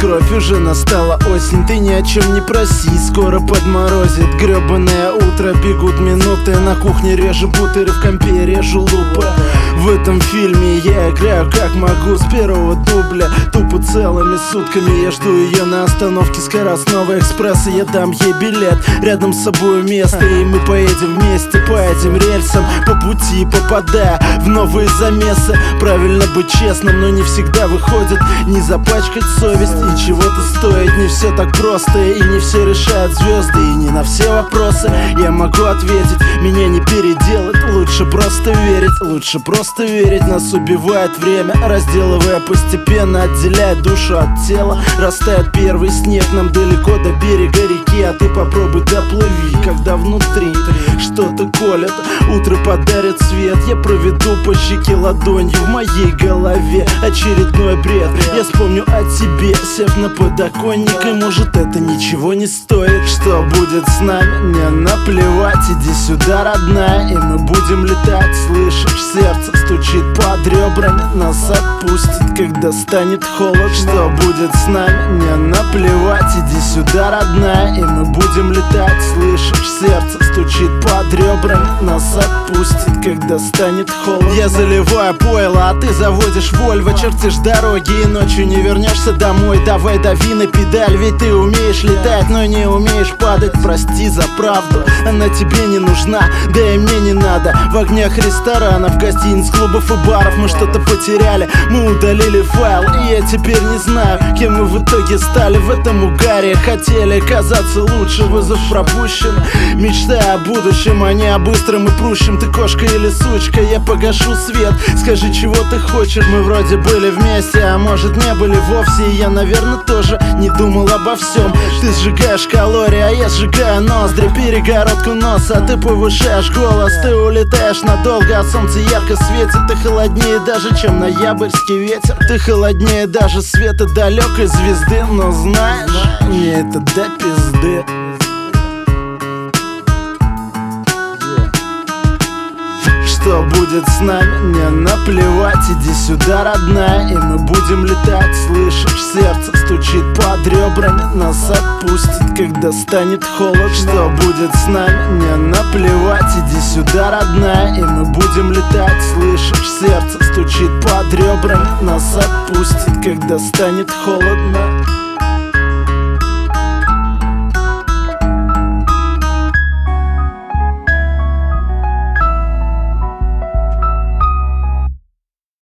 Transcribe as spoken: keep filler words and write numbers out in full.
кровь, уже настала осень. Ты ни о чем не проси, скоро подморозит гребаное утро. Бегут минуты, на кухне режу бутеры, в компе режу лупы. В этом фильме я играю как могу, с первого дубля. Тупо целыми сутками я жду ее на остановке скоростного экспресса. Я дам ей билет, рядом с собой место, и мы поедем вместе по этим рельсам, по пути попадая в новые замесы. Правильно быть честным, но не всегда выходит. Не запачкать совесть и чего-то стоит. Не все так просто, и не все решают звезды. И не на все вопросы я могу ответить. Меня не переделать, лучше просто верить. Лучше просто верить. Нас убивает время, разделывая постепенно, отделяя душу от тела. Растает первый снег, нам далеко до берега реки, а ты попробуй доплыви, когда внутри что-то колет. Утро подарит свет, я проведу по щеке ладонью. В моей голове очередной бред. Я вспомню о тебе, сев на подоконник, и может это ничего не стоит. Что будет с нами, мне наплевать. Иди сюда, родная, и мы будем летать. Слышишь, сердце стучит под ребрами, нас отпустит, когда станет холодно. Что будет с нами, мне наплевать. Иди сюда, родная, и мы будем летать. Слышишь, сердце стучит под ребрами, нас отпустит, когда станет холодно. Я заливаю пойло, а ты заводишь Вольво. Чертишь дороги, и ночью не вернешься домой. Давай дави на педаль, ведь ты умеешь летать, но не умеешь падать. Прости за правду, она тебе не нужна, да и мне не надо. В огнях ресторанов, гостиниц, клубов и баров мы что-то потеряли. Мы удалили файл, и я теперь не знаю, кем мы в итоге стали в этом угаре. Хотели казаться лучше, вызов пропущен. Мечтая о будущем, а не о быстром и прущем. Ты кошка или сучка, я погашу свет. Скажи, чего ты хочешь, мы вроде были вместе, а может не были вовсе. И я, наверное, тоже не думал обо всем. Ты сжигаешь калории, а я сжигаю ноздри. Перегородку носа, а ты повышаешь голос. Ты улетаешь надолго, а солнце ярко светит. Ты холоднее даже, чем ноябрьский ветер. Ты холоднее даже света далекой звезды. Но знаешь, мне это до пизды. Что будет с нами, мне наплевать. Иди сюда, родная, и мы будем летать. Слышишь, сердце стучит под ребрами, нас отпустит, когда станет холодно. Что будет с нами, мне наплевать. Иди сюда, родная, и мы будем летать. Слышишь, сердце стучит под ребрами, нас отпустит, когда станет холодно.